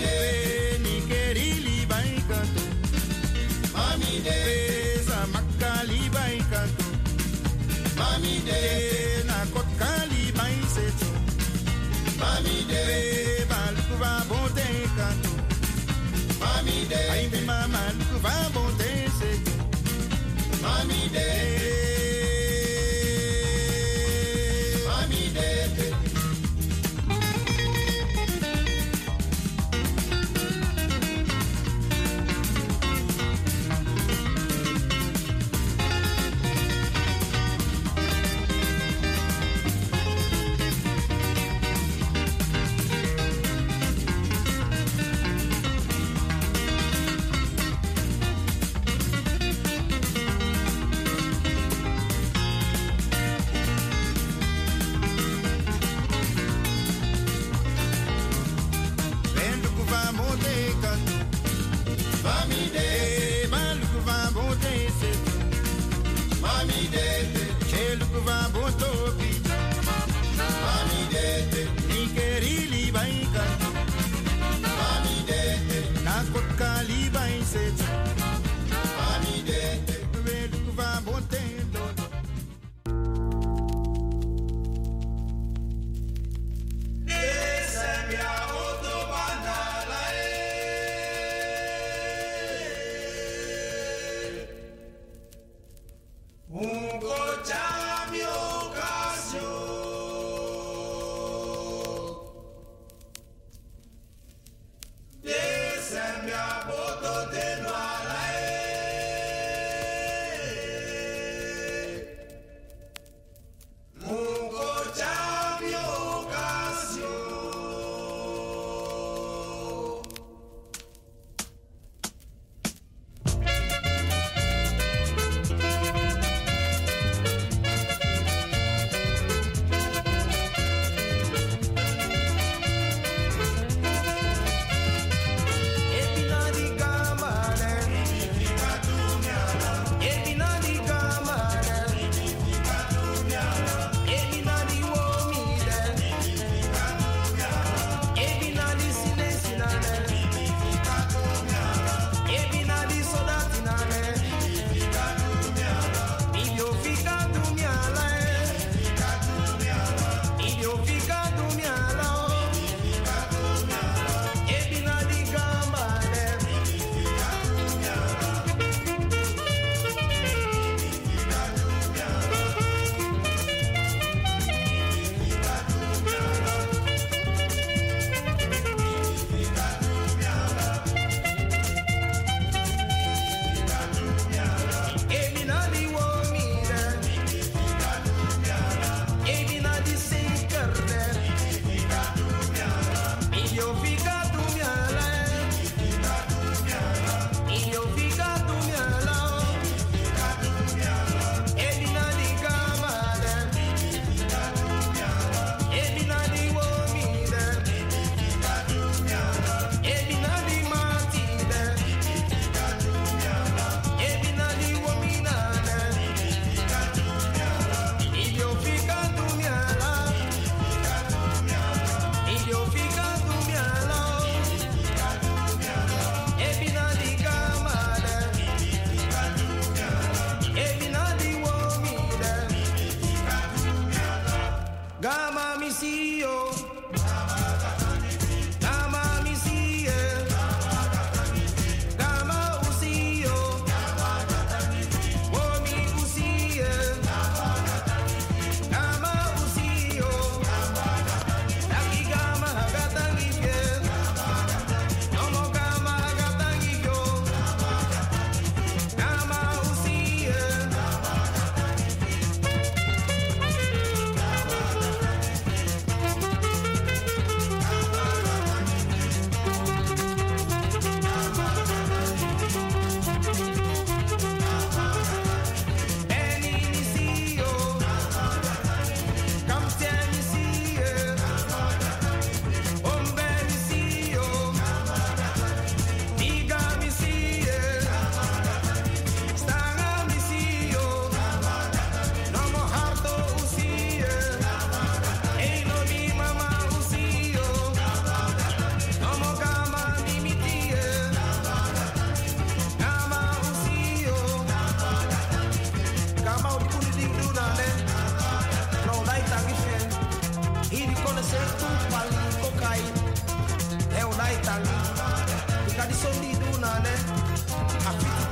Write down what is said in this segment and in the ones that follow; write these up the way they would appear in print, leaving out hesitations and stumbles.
de ni kerili bai kanto. Mami de sa makali bai kanto. Mami de na kotkali bai seto. Mami de balkuva bonte kanto. Mami de ai mi mama lukuva bonte seto. Mami de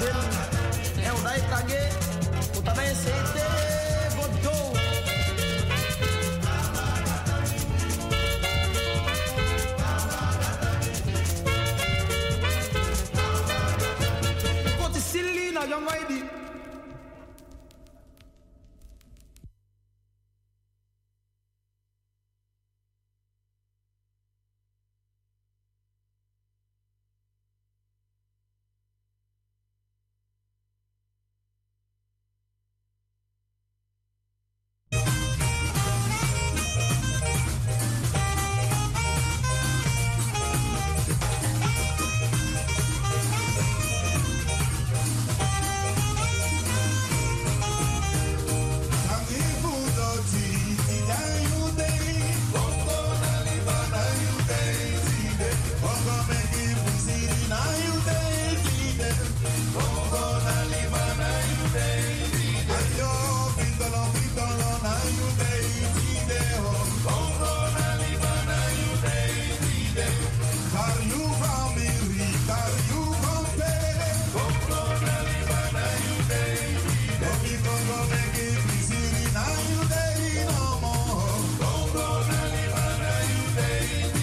É o daí cague, o também aceite, botou. Conte silly na young ID.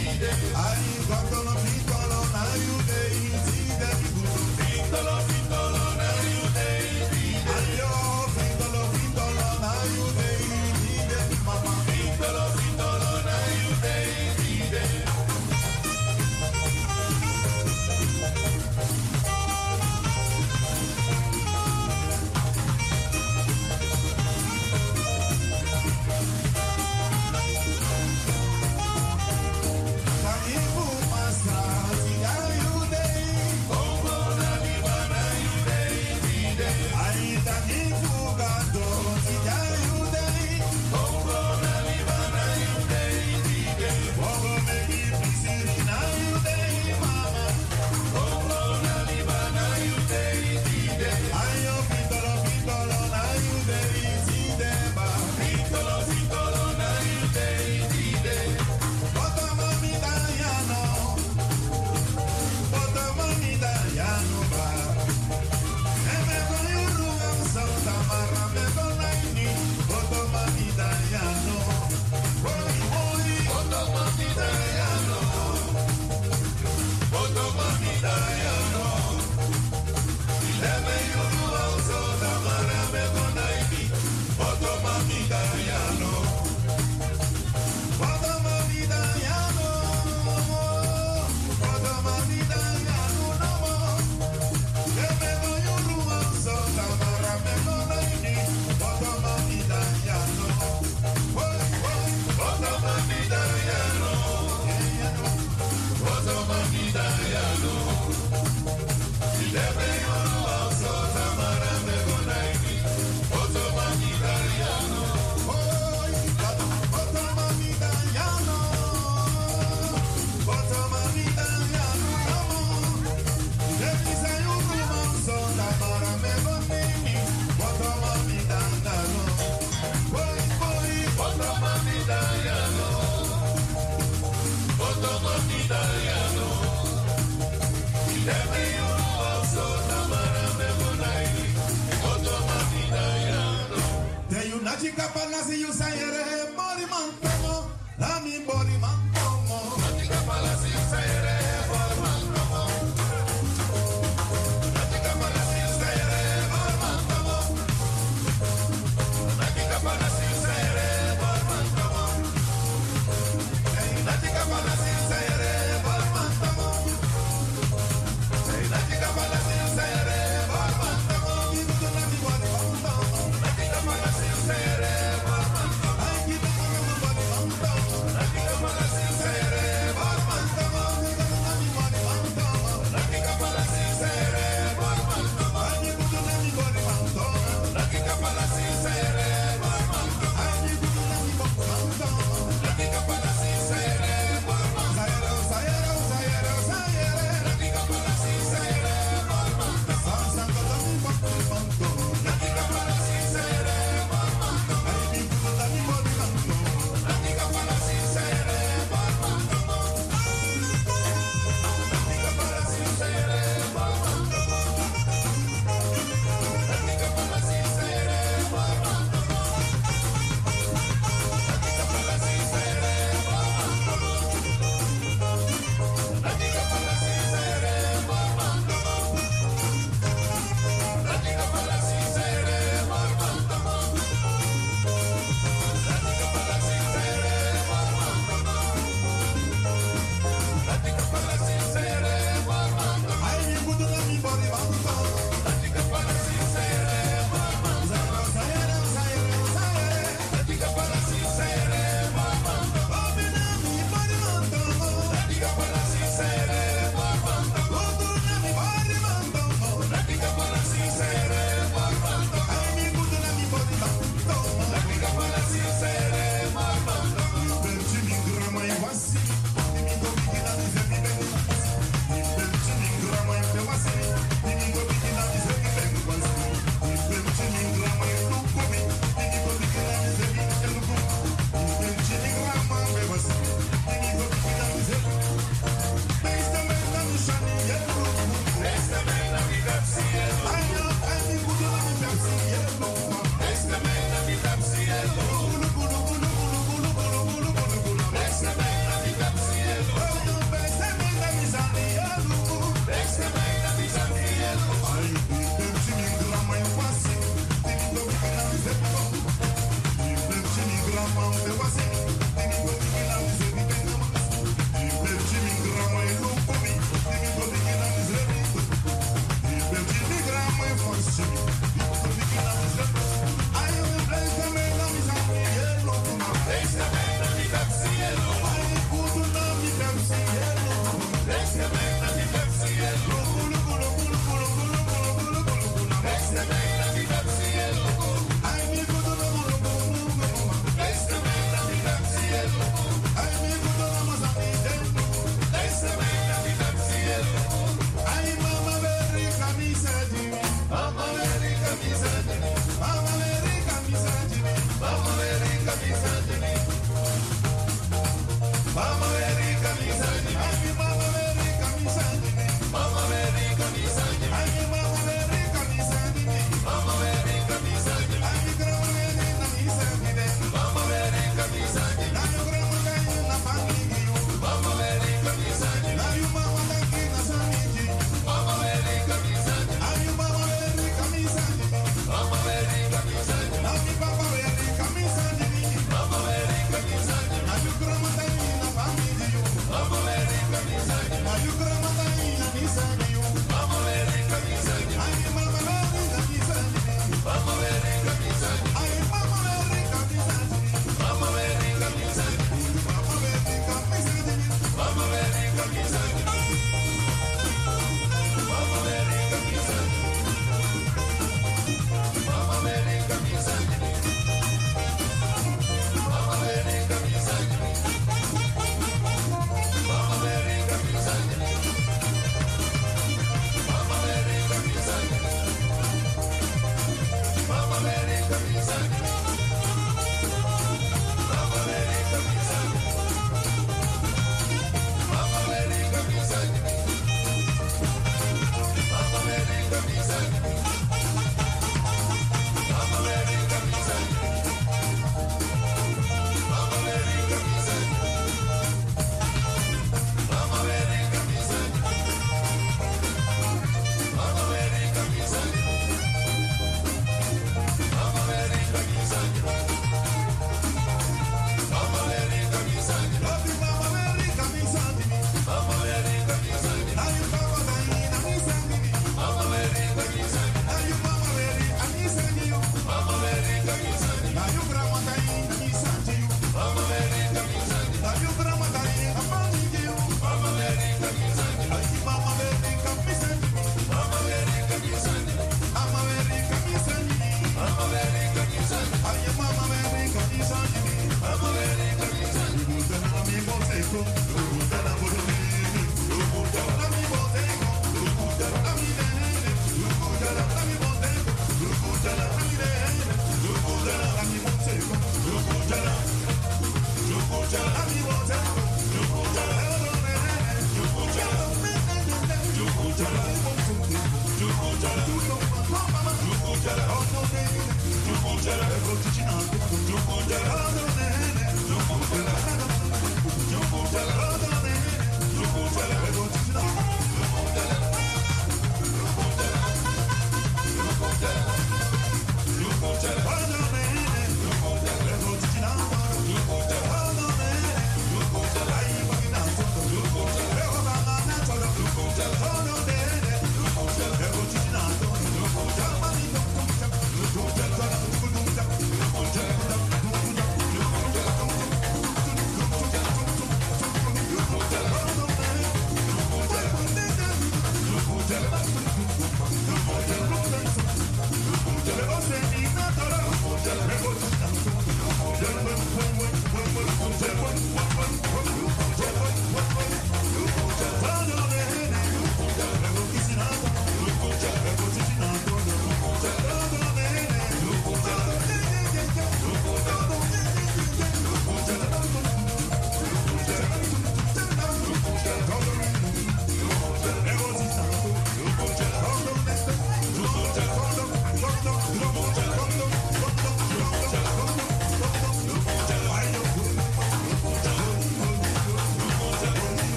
Piccolo, piccolo, na you dey, see them, piccolo, piccolo.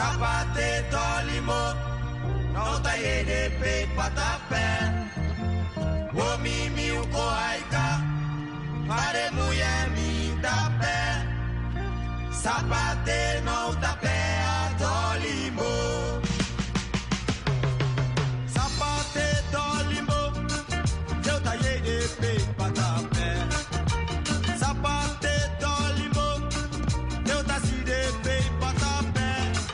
Sapate tolimo, nota yede pe patape. Womi mi uko aika, pare muye mi tape. Sapate nota pe tolimo. Sapate tolimo, nota yede pe patape. Sapate tolimo, nota side pe patape.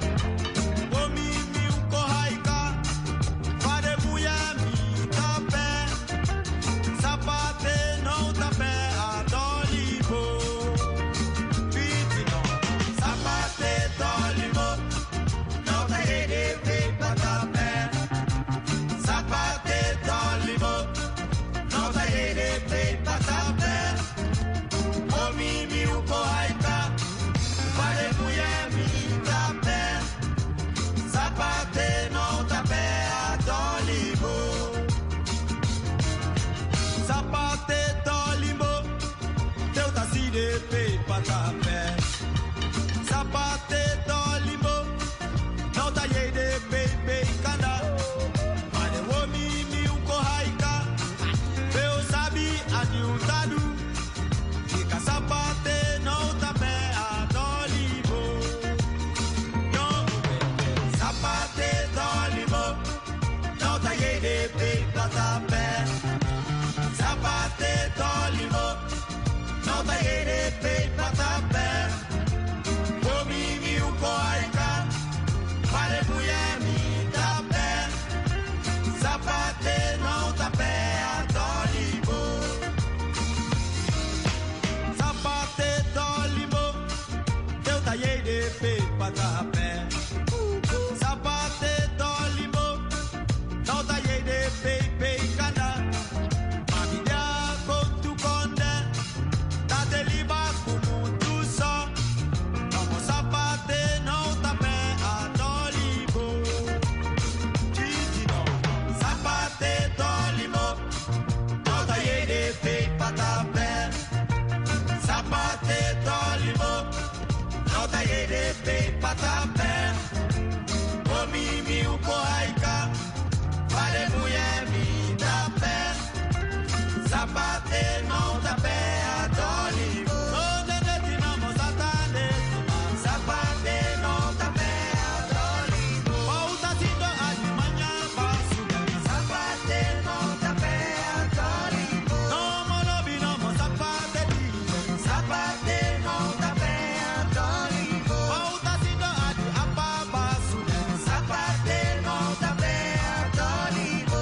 Sapate tolimo, no taye de baby kanda. Mane womi mi uko haika, veo sabi adi utadu. Ika sapate no tape adolimo. Sapate tolimo, no taye de baby patape. Sapate tolimo, no taye de baby patape. Sapate tolimo, no taye de baby kanda. Mami dia come to conde, tate liba kumu tu so. Como sapate no tape adolibo. Gigi no. Sapate tolimo, no taye de baby patape. Sapate tolimo, no taye de baby patape. Omi mi uko haika, pare muye mi tape. Sapate no tape adolibo. No nene tinamo satane, sapate no tape adolibo. Pauta sido adi manya basu, sapate no tape adolibo. No molobi no mo sapate di, sapate no tape adolibo. Pauta sido adi apa basu, sapate no tape adolibo.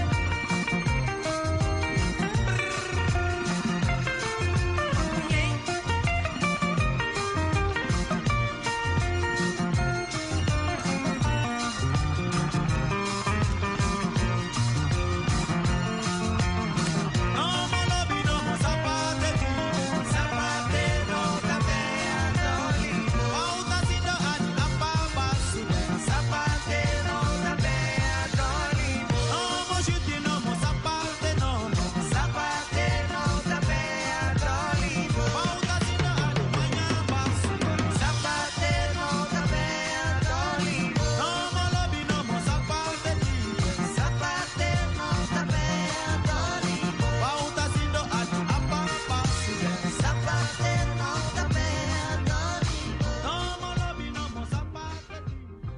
No molobi no mo sapate di, sapate no tape adolibo. Pauta sido adi apa basu, sapate no tape adolibo. No mo shuti no mo sapate no, sapate no tape adolibo. Pauta sido adi manya basu, sapate no tape adolibo. No molobi no mo sapate di, sapate no tape adolibo. Pauta sido adi apa basu, sapate no tape adolibo. No molobi no mo sapate di.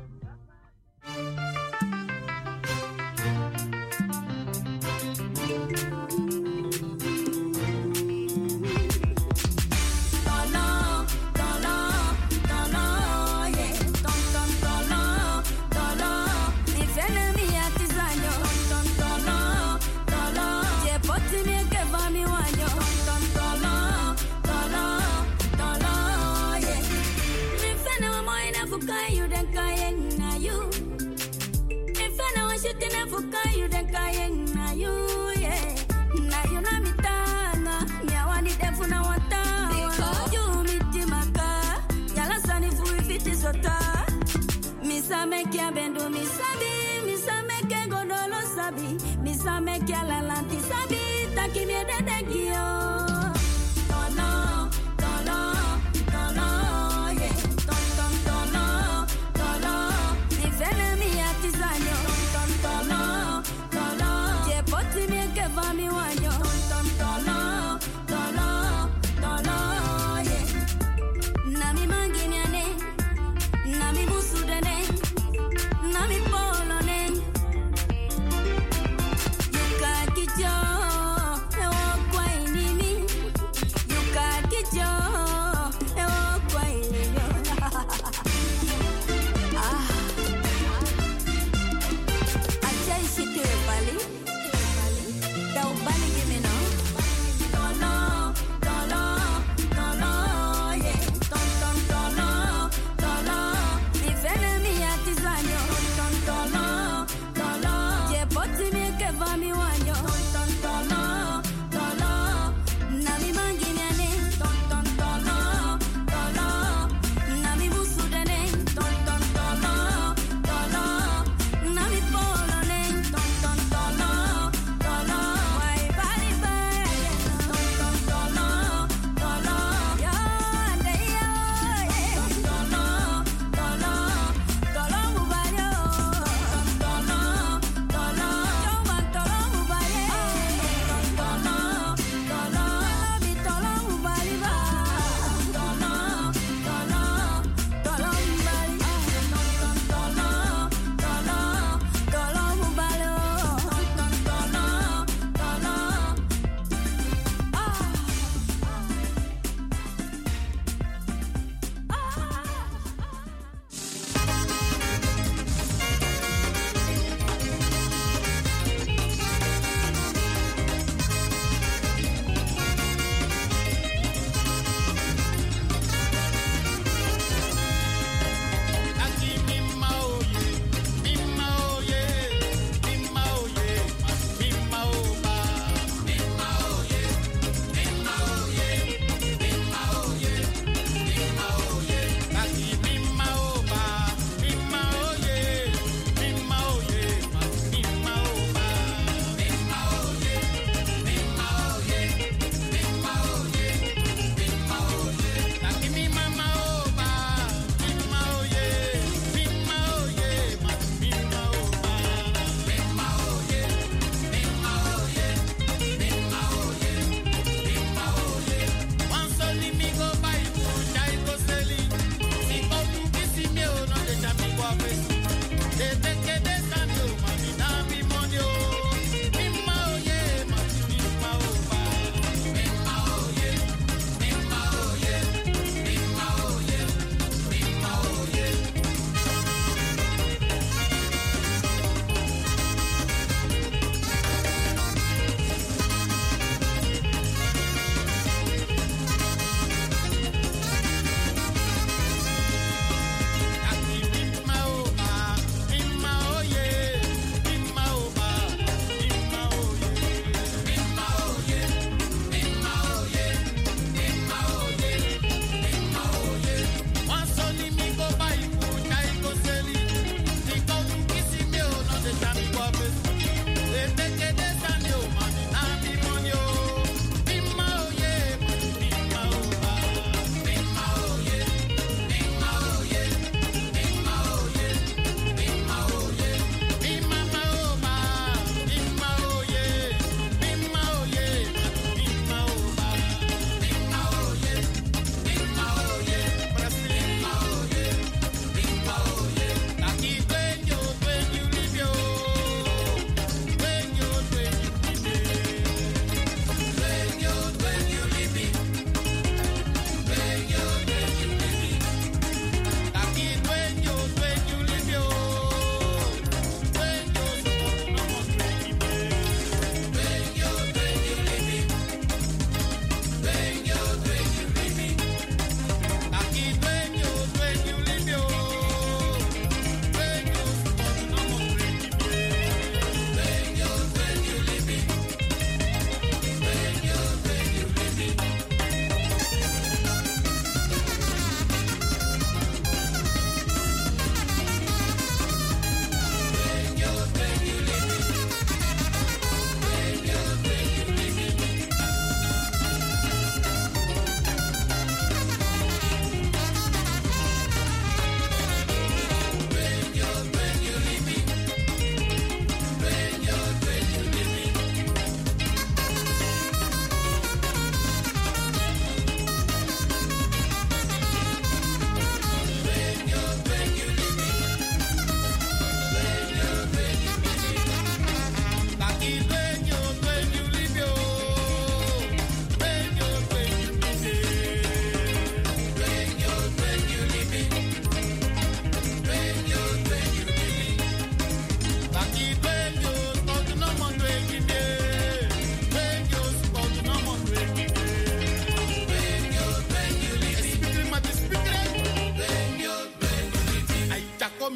Misa meke abendo misabi, misa meke godolo sabi, misa meke alalanti sabi, taki mi dedegio. Tono, tono, tono, yeah, ton ton tono, tono,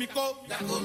Miko.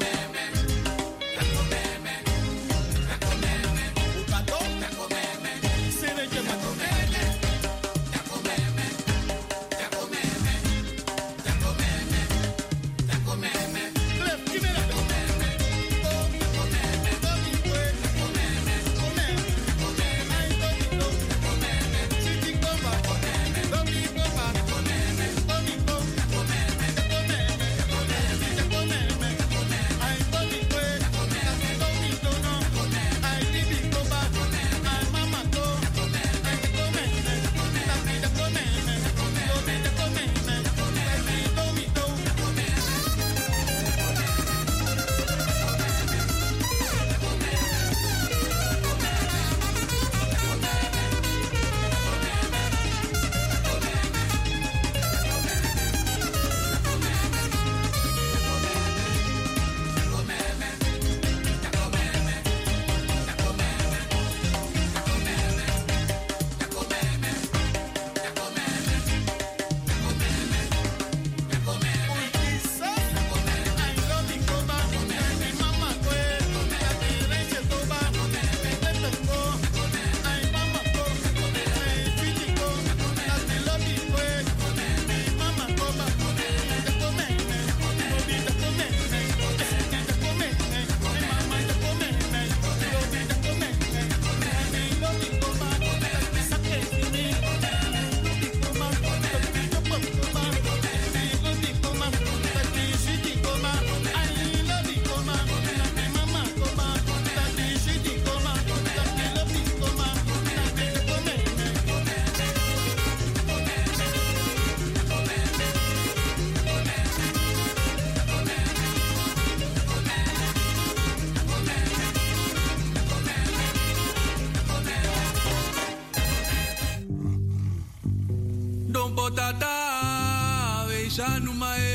Tata, we shanu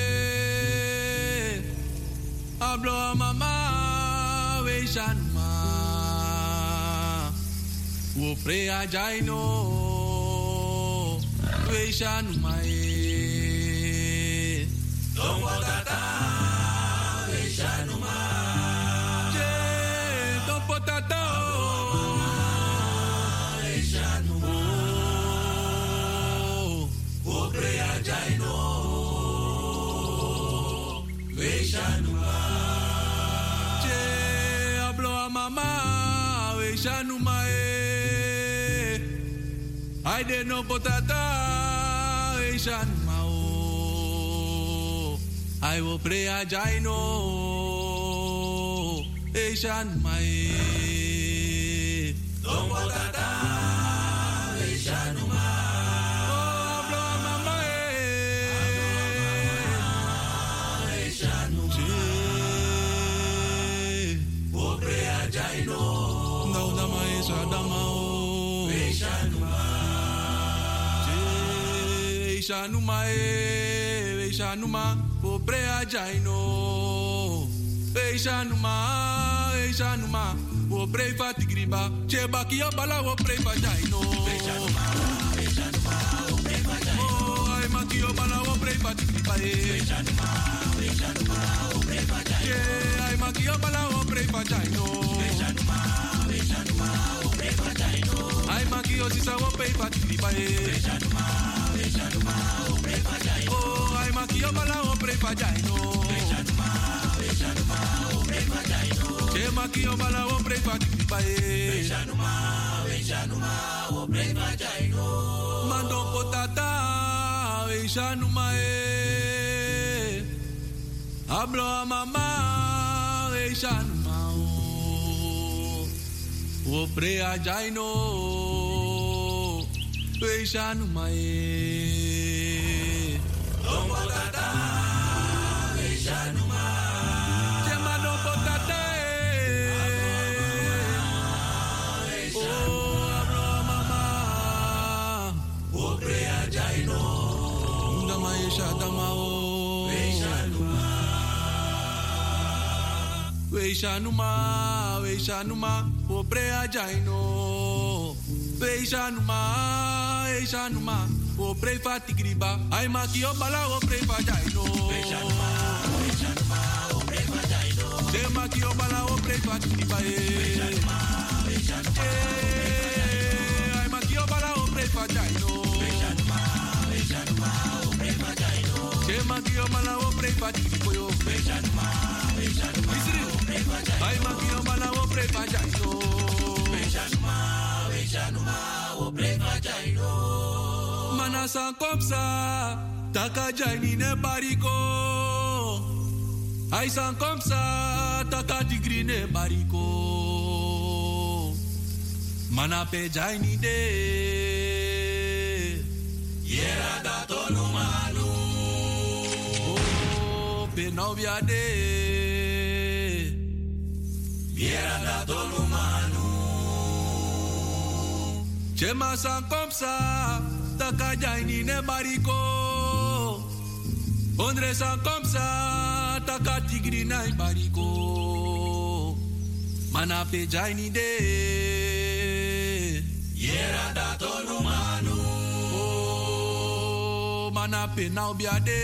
mae. Ablo mama, we shanu ma. Wo pre ajaino, we shanu mae. Dombo tata, we shanu ma. Je, dombo tata, we shanu ma. Jaino, we shanuma. Je hablo a mama, we shanuma I de no potata, we shanuma I will pray a jaino, we shanuma Don't potata, we shanuma. Shanuma, Shanuma, o prea jaino. Shanuma, Shanuma, o pre fatigriba. Chebaki obala o pre jaino. Shanuma, Shanuma, o pre jaino. Oh, I maki obala o pre fatigriba. Shanuma, Shanuma, o pre jaino. Yeah, I maki obala o pre jaino. Shanuma, Shanuma, o pre jaino. I maki osisa o pre fatigriba. Shanuma. Oh, I'm a kiobala o prepa jaino. O prepa jaino. Chema kiobala o prepa kipae. O prepa jaino. Mando potata, Shanuma Hablo a mamá, Shanuma o prea jaino. Shanuma Don't potata, Shanuma. Chema don't potata. Oh, hablo mama. O prea jaino. Ndama yesha dama o. Shanuma. Shanuma. O prea jaino. Shanuma. O pre fatigriba, ai maki o bala o pre fajaino. Shanuma, o pre Te maki obala o play pa tikriba Ay maki obala o play pa jaino. Te maki obala o play pa tikriba yo. Ay maki obala o play pa jaino. Mana san komsa, taka jaini ne bariko. Ay san komsa, taka digri ne bariko. Mana pe jaini de. Yera da tonu manu. Oh, pe novia de. Yera da tonu manu. Chema san komsa, taka jaini ne bariko. Ondre san komsa, taka tigri na bariko. Mana pe jaini de. Yera da tonu manu. Oh, mana pe na bia de.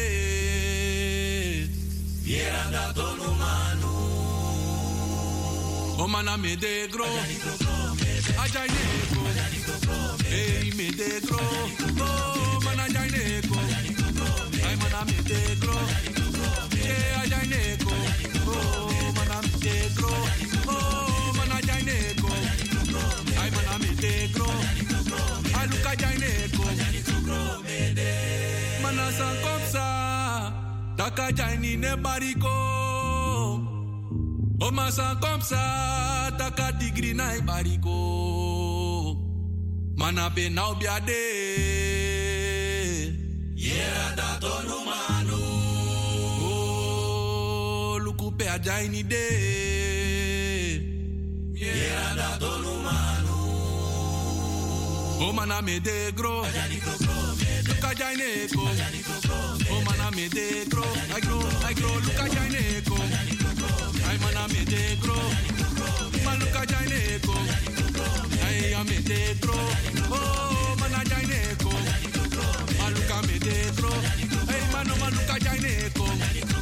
Yera da tonu manu. Oh, mana me de gro. Ajaine ko. Hey, me de gro. Oh, mana ajaine ko. Ay, mana me de gro. Hey, ajaine ko. Oh, mana me de gro. Oh, mana ajaine ko. Ay, mana me de gro. Ay, luka ajaine ko. Mana san kopsa. Taka jaini ne bariko. O masa komsa, taka digri na bariko. Mana pe na obiade. Yera da tonu manu. Oh, luku pe ajaini de. Yera da tonu manu. O mana me de gro. Luka jaine ko. O mana me de gro. I grow, luka jaine ko. Ay mana me de gro, maluka jaine ko. Ay me de gro, oh mana jaine ko. Maluka me de gro, ay mano maluka jaine ko.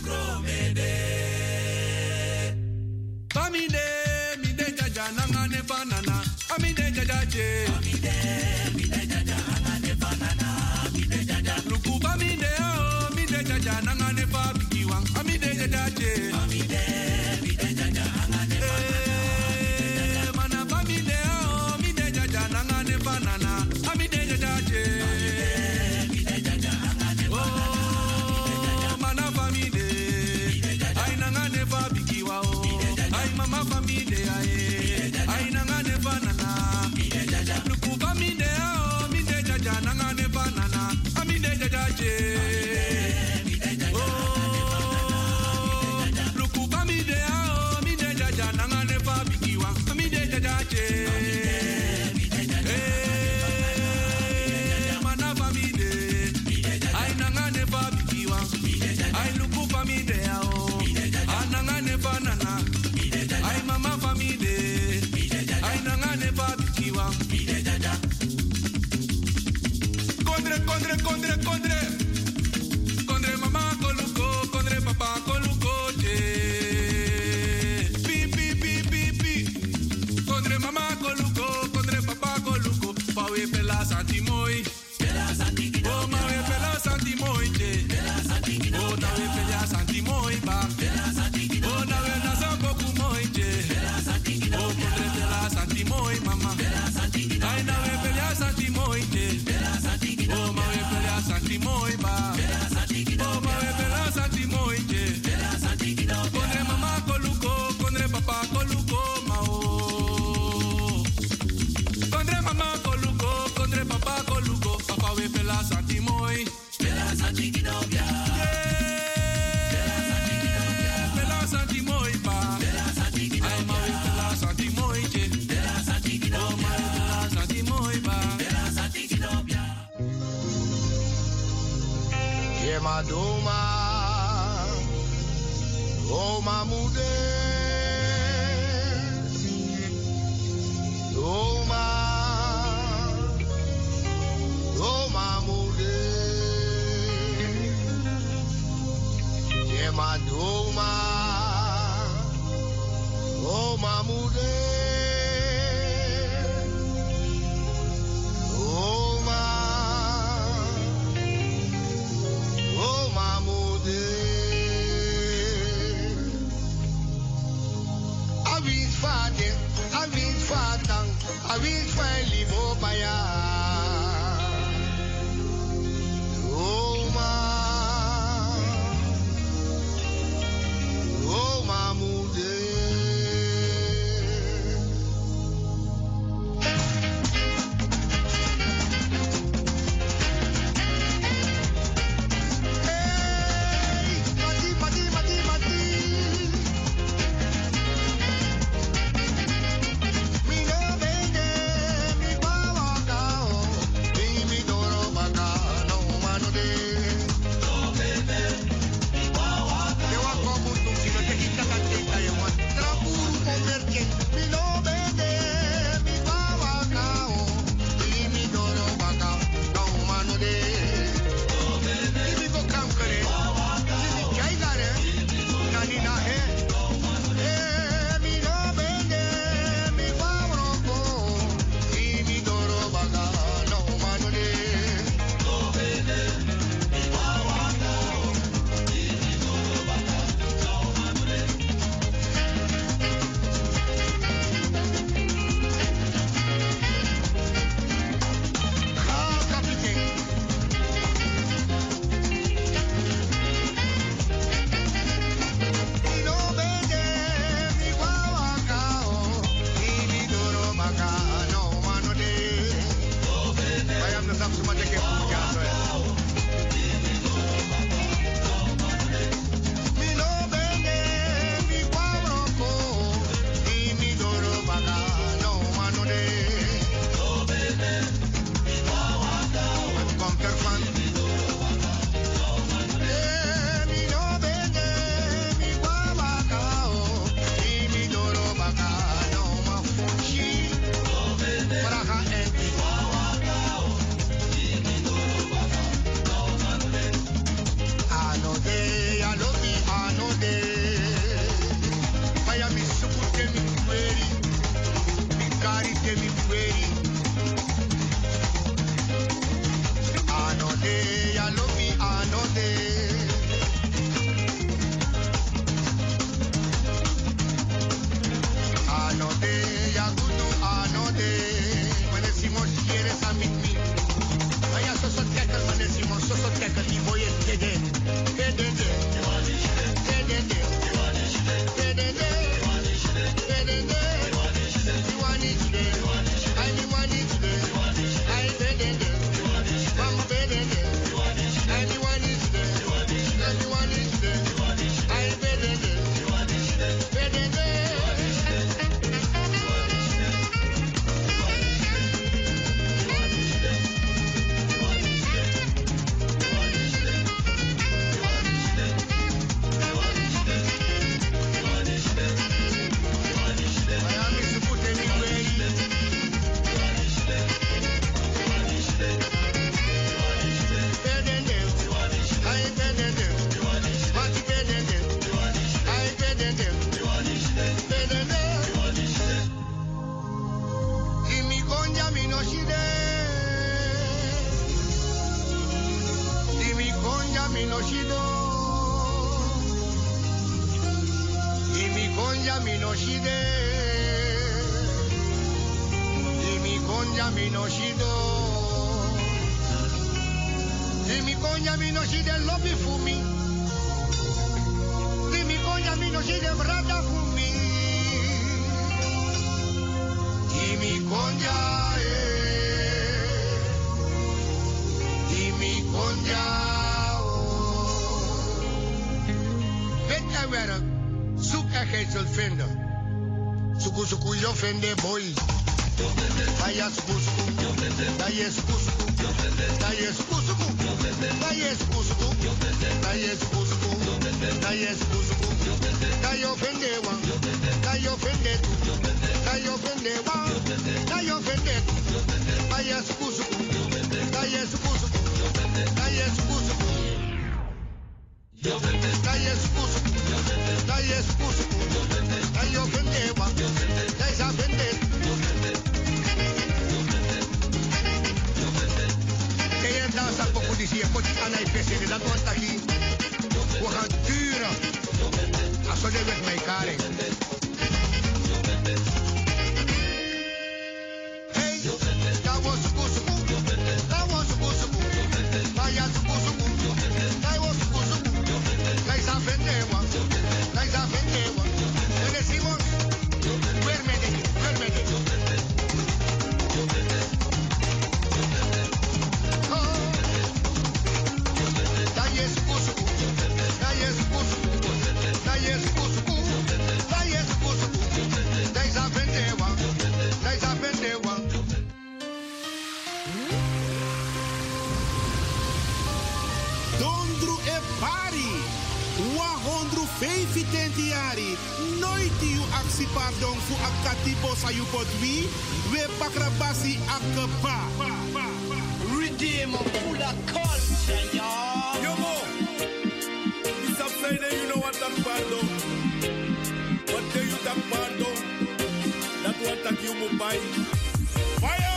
Famide, mi de jaja nanga ne banana, ami de jaja je. Mi de jaja nanga ne banana, mi de jaja. Luku famide oh, mi de jaja nanga ne fa bikiwang, ami de jaja je. Condre mama coluco, condre papa coluco, pi pi pi pi pi. Condre mama coluco, condre papa coluco, pawe pela santimoi. Oh mawe pela santimoi, oh nawe pela santimoi ba. Oh nawe na samboku moi, oh condre pela santimoi mama. Ay nawe pela santimoi, oh mawe pela santimoi ba. Oh mawe pela santimoi, condre mama coluco, condre papa coluco mao. Condre mama coluco, condre papa coluco, papa we pela santimoi. Pela santikinobia. Pela santimoi ba. Ay mawe pela santimoi, oh mawe pela santimoi ba. Yemadoma, Roma mude, Roma, Roma mude, Yemadoma, wins fate, a wins fatang, a wins fine livo baya. Oh ma mude. Ati u aksi pardon fu akati bosa yu podwi. We bakrabasi akapa. Redeem full of culture, y'all. Yo, mo. It's upside down, you know what that pardon. What do you that pardon? That what that you will buy. Fire!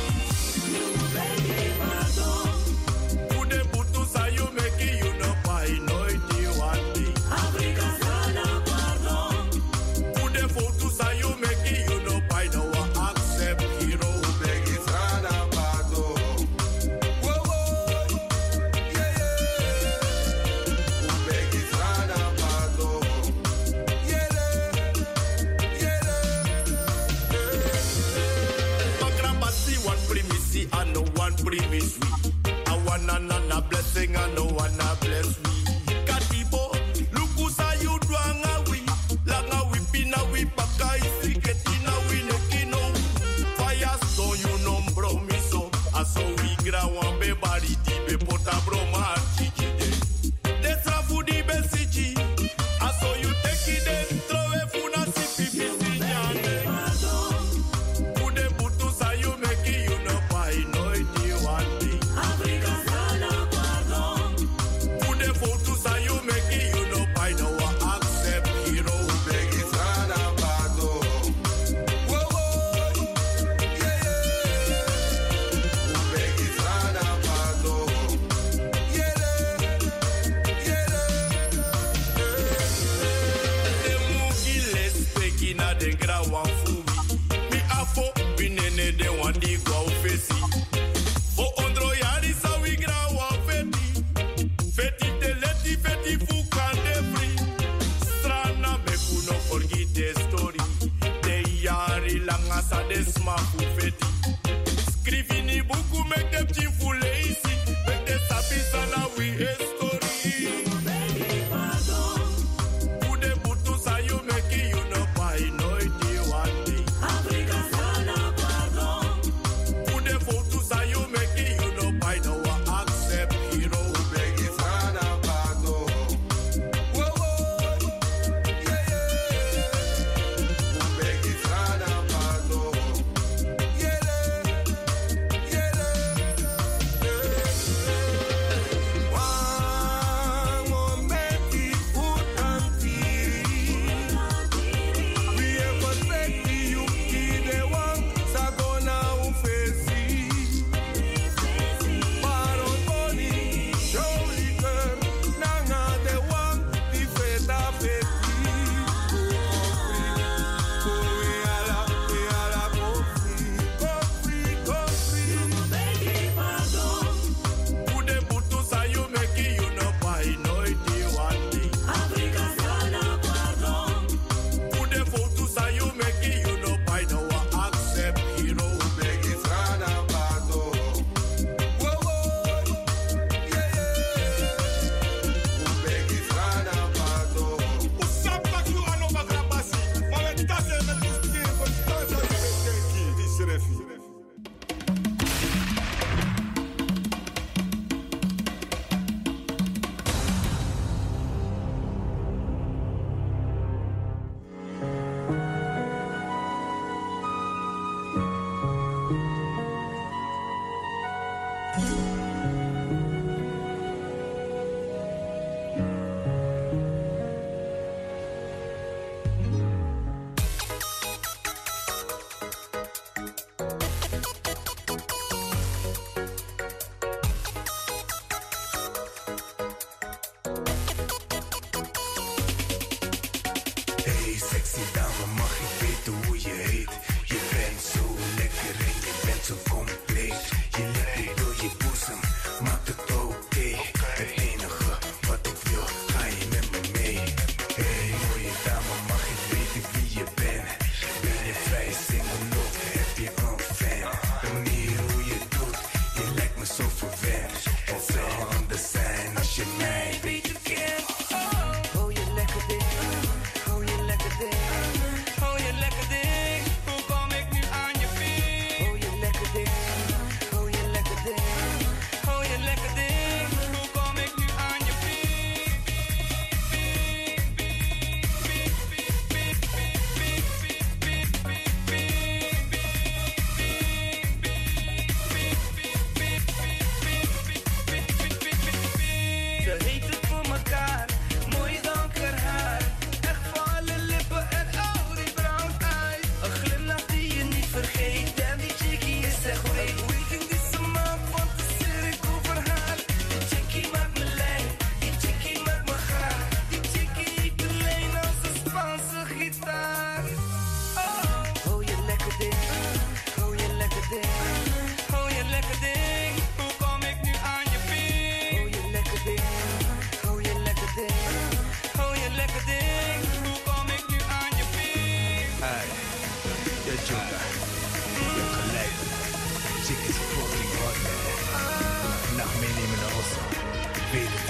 Blessing and no one a bless me. Katibo, lukusa you dwanga we. Langa we pina we baka isi ketina we nekino. Fire so you no bromiso. Aso we gra wan be bari di be pota broma chichi de. Desra fu di besichi. Aso you take it then throw a funa si pipi si nyane. Kude butu sa you make it you no buy no iti one day. Desma fufeti. Scrivini buku make them chinful lazy. Make them sabi sana we history. Kude butu sa you make it you no buy no iti one day. Africa sana pardon. Kude fotu sa you make it you no buy no one accept hero. Begi sana pardon. Whoa whoa, yeah yeah. Begi sana pardon. Oh, you lekker ding. Joker. Je hebt gelijk. Chick is fucking hot, man. Nacht meenemen naar Osso. Weet het.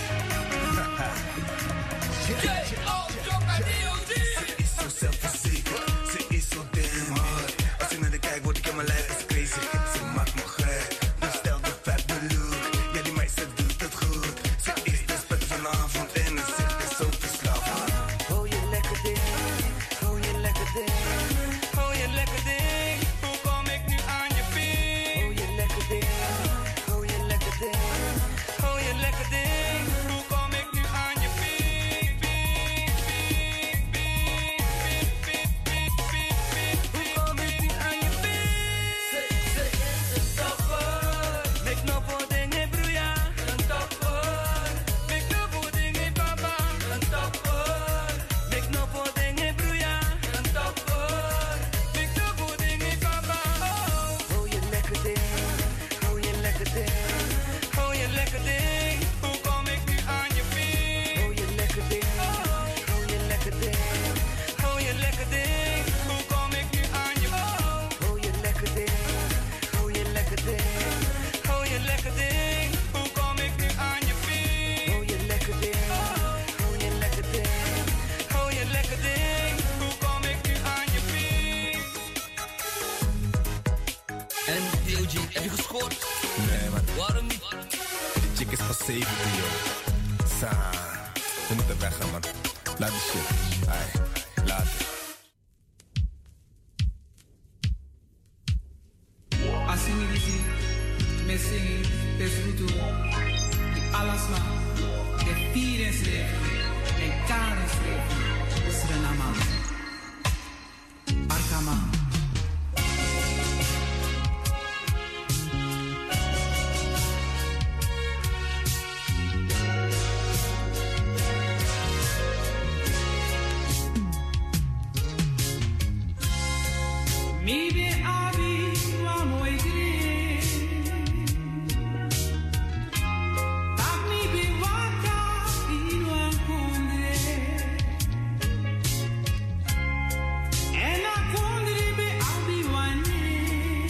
Ze is zo zelfverzekerd. Ze is zo damn hard. Als ik naar de kijk, word ik in mijn lijf is crazy. Ze maakt me gek. Dus stel de fabbe look. Ja, die meid, ze doet het goed. Ze is de spet vanavond en ze zit zo verslaafd. Oh, je lekker ding. Oh, je lekker ding. Oh, je lekker ding, hoe kom ik nu aan je ping? Oh, je lekker ding. Oh, je lekker ding. Oh, je lekker ding, hoe kom ik nu aan je ping? Hoe kom ik nu aan je ping? Ze is een topper. Make no voor dingen broeia, Een topper. make no voor dingen papa, Een topper. make no voor dingen broeia, Een topper. make no voor dingen papa. Oh, je lekker ding. Oh, je lekker ding. Oh, je lekker ding, hoe kom ik nu aan je ping? Oh, je lekker ding. Oh, je lekker ding. Oh, je lekker ding, hoe kom ik nu aan je Oh, je lekker ding. Oh, je lekker ding. Oh, je lekker ding, hoe kom ik nu aan je ping? Oh, je lekker ding. Oh, je lekker ding. Oh, je lekker ding, hoe kom ik nu aan je ping? En DOG, heb je gescoord? Nee, man. Waarom niet? Die chick is pas 17, joh. Sa. We moeten weggaan, man. Laat die shit. Ai, later. Asimilisi, Messini, Pesrutu, Alasma, de Vierensleven, de Karensleven, Suriname, Arkama. Maybe I'll be one more day. Tak mi be waka in one kunde. And I kunde be I'll be one day.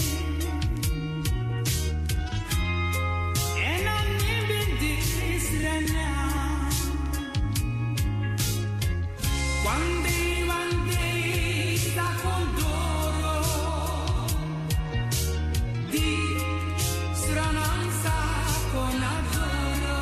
And I name this rana. One day, sta condoro di strananza con adoro.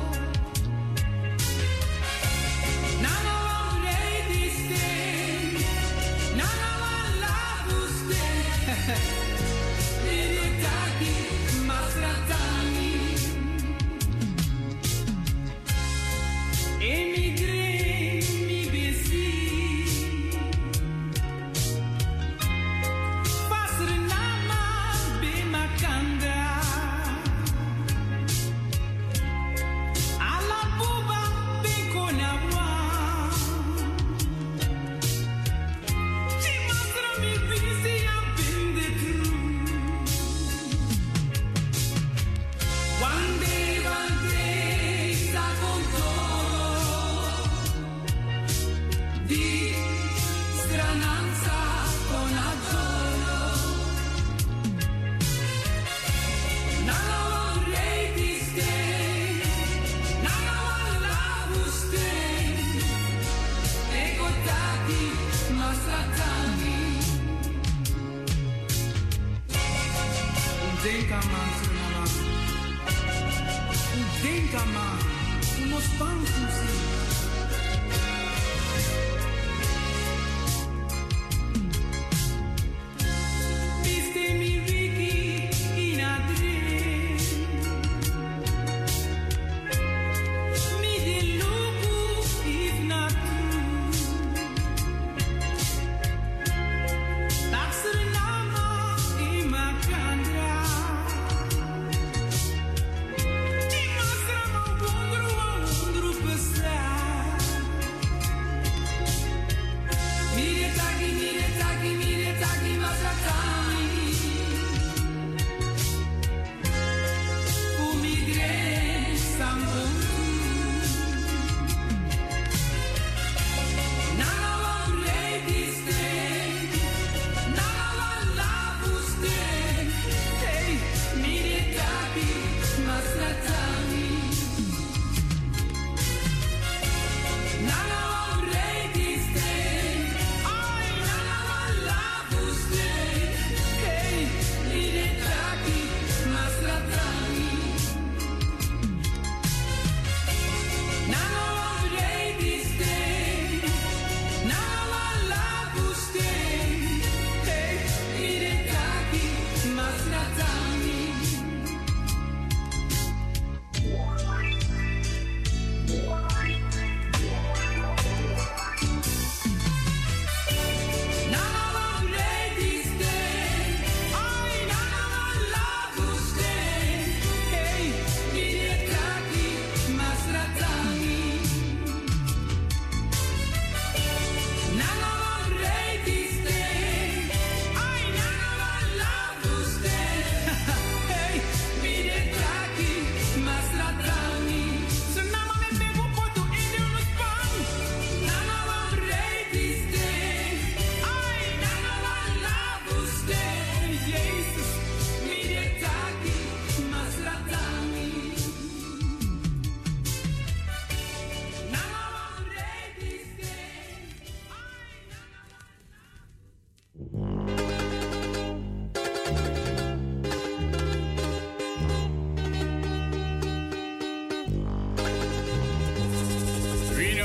Nana one lady stay, nana one love stay. Liritati, masratani. Emigre mi besi. Pasrenama be makanda. Ala buba be konawa. Chimasra mi bisi ya binde true. One day, sta contoro di strananza con adoro. Nana one lady stay, nana one love stay. Ego dati, masratani. Denka man, Suriname. Denka man, unos bancos. Viste mi Vicky in Adrien. Mi de lugu if not true. Tak Suriname in Makandra. Di masrama wondru besar. Mire taki masratani. Umigre sambuntu. Nana one lady stay, nana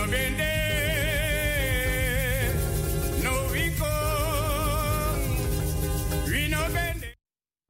vende